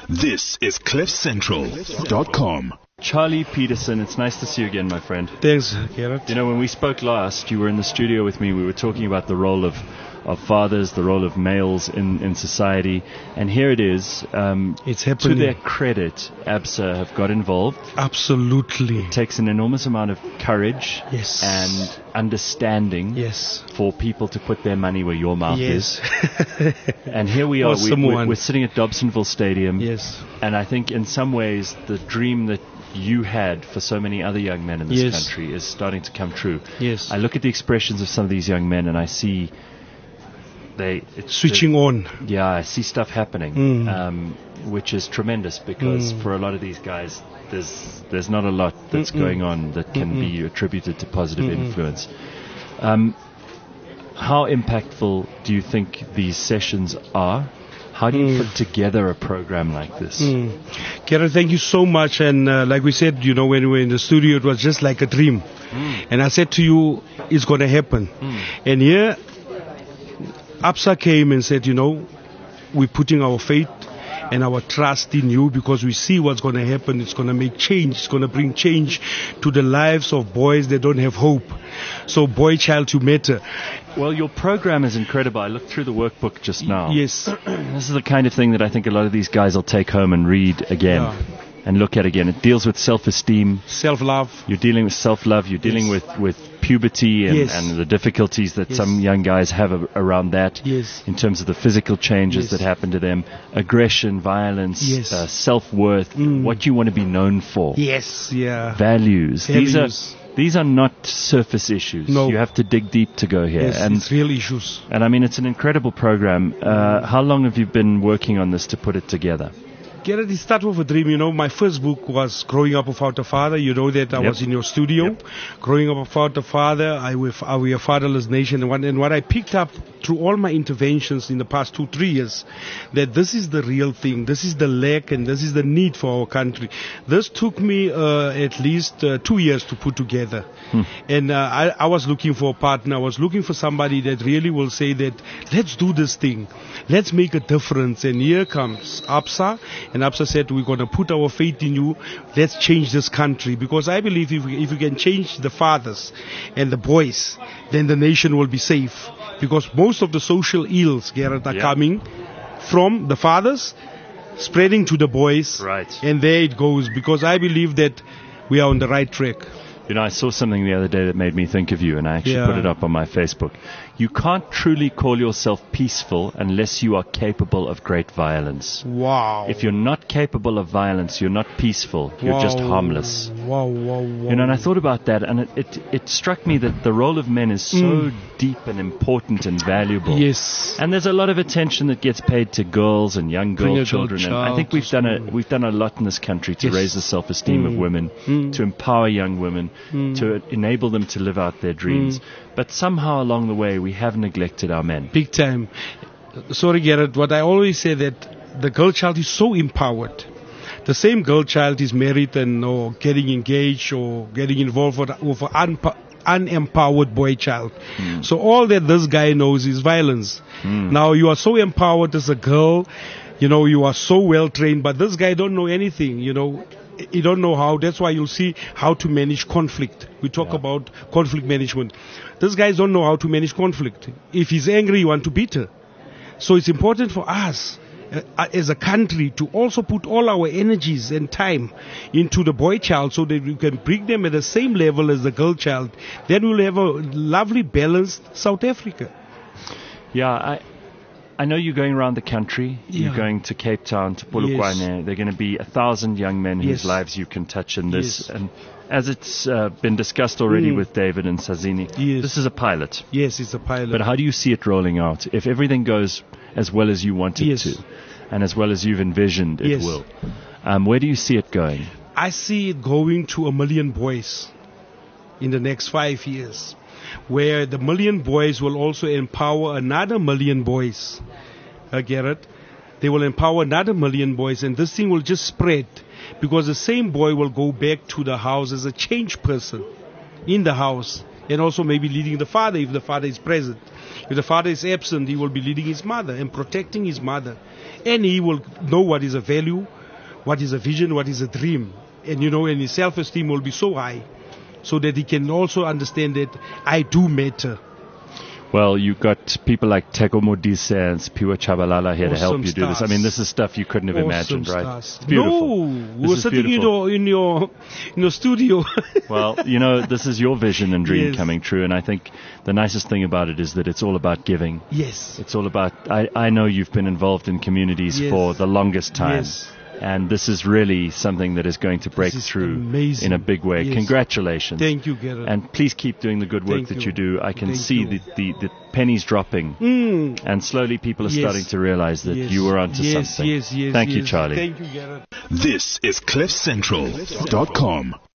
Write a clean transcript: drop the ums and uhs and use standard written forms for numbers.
This is CliffCentral.com. Charlie Peterson, it's nice to see you again, my friend. Thanks, Garrett. You know, when we spoke last, you were in the studio with me. We were talking about the role of fathers, the role of males in society. And here it is. It's happening. To their credit, ABSA have got involved. Absolutely. It takes an enormous amount of courage and understanding for people to put their money where your mouth is. And here we are. We're sitting at Dobsonville Stadium. Yes. And I think in some ways the dream that you had for so many other young men in this country is starting to come true. Yes. I look at the expressions of some of these young men and I see switching on. Yeah, I see stuff happening, which is tremendous because for a lot of these guys, there's not a lot that's going on that can be attributed to positive influence. How impactful do you think these sessions are? How do you put together a program like this? Garrett, thank you so much. And like we said, you know, when we were in the studio, it was just like a dream. And I said to you, it's going to happen. And here, ABSA came and said, you know, we're putting our faith and our trust in you because we see what's going to happen. It's going to make change. It's going to bring change to the lives of boys that don't have hope. So boy, child, you matter. Well, your program is incredible. I looked through the workbook just now. Yes. This is the kind of thing that I think a lot of these guys will take home and read again and look at again. It deals with self-esteem. Self-love. You're dealing with self-love. You're dealing with puberty and the difficulties that some young guys have around that in terms of the physical changes that happen to them, aggression, violence, self-worth, what you want to be known for. Values. These are not surface issues. No. You have to dig deep to go here. Yes, it's real issues. And I mean, it's an incredible program. How long have you been working on this to put it together? Garrett, it started with a dream. You know, my first book was Growing Up Without a Father. You know that I was in your studio. Growing Up Without a Father, we are fatherless nation. And what I picked up through all my interventions in the past 2-3 years, that this is the real thing. This is the lack and this is the need for our country. This took me at least 2 years to put together. And I was looking for a partner. I was looking for somebody that really will say that, let's do this thing. Let's make a difference. And here comes ABSA. And ABSA said, we're going to put our faith in you. Let's change this country. Because I believe if we can change the fathers and the boys, then the nation will be safe. Because most of the social ills, Garrett, are coming from the fathers, spreading to the boys. Right. And there it goes. Because I believe that we are on the right track. You know, I saw something the other day that made me think of you, and I actually put it up on my Facebook. You can't truly call yourself peaceful unless you are capable of great violence. Wow. If you're not capable of violence, you're not peaceful. You're just harmless. Wow. You know, and I thought about that, and it struck me that the role of men is so deep and important and valuable. Yes. And there's a lot of attention that gets paid to girls and young girl children. And I think we've done a lot in this country to raise the self-esteem of women, to empower young women, to enable them to live out their dreams. But somehow along the way, we have neglected our men. Big time. Sorry, Garrett, what I always say that the girl child is so empowered. The same girl child is married and or getting engaged or getting involved with an unempowered boy child. So all that this guy knows is violence. Now you are so empowered as a girl, you know, you are so well trained, but this guy don't know anything, you know. You don't know how. That's why you'll see how to manage conflict. We talk about conflict management. These guys don't know how to manage conflict. If he's angry, you want to beat her. So it's important for us as a country to also put all our energies and time into the boy child so that we can bring them at the same level as the girl child. Then we'll have a lovely, balanced South Africa. Yeah, I know you're going around the country. You're going to Cape Town, to Polokwane. There are going to be 1,000 young men whose lives you can touch in this. And as it's been discussed already with David and Sazini, this is a pilot. Yes, it's a pilot. But how do you see it rolling out? If everything goes as well as you want it to, and as well as you've envisioned it will, where do you see it going? I see it going to 1 million boys in the next 5 years, where the 1 million boys will also empower another 1 million boys. Garrett, they will empower another 1 million boys, and this thing will just spread, because the same boy will go back to the house as a changed person in the house, And also maybe leading the father if the father is present. If the father is absent, he will be leading his mother and protecting his mother. And he will know what is a value, what is a vision, what is a dream. And and his self-esteem will be so high so that he can also understand that I do matter. Well, you've got people like Teko Modise and Spiwa Chabalala here to help you do this. I mean, this is stuff you couldn't have imagined, right? It's beautiful. No, we're sitting in your studio. Well, this is your vision and dream coming true, and I think the nicest thing about it is that it's all about giving. Yes. It's all about, I know you've been involved in communities for the longest time. Yes. And this is really something that is going to break through in a big way. Yes. Congratulations. Thank you, Gerard. And please keep doing the good work that you do. I can see the pennies dropping. And slowly people are starting to realize that you were onto something. Thank you, Charlie. Thank you, Gerard. This is CliffCentral.com.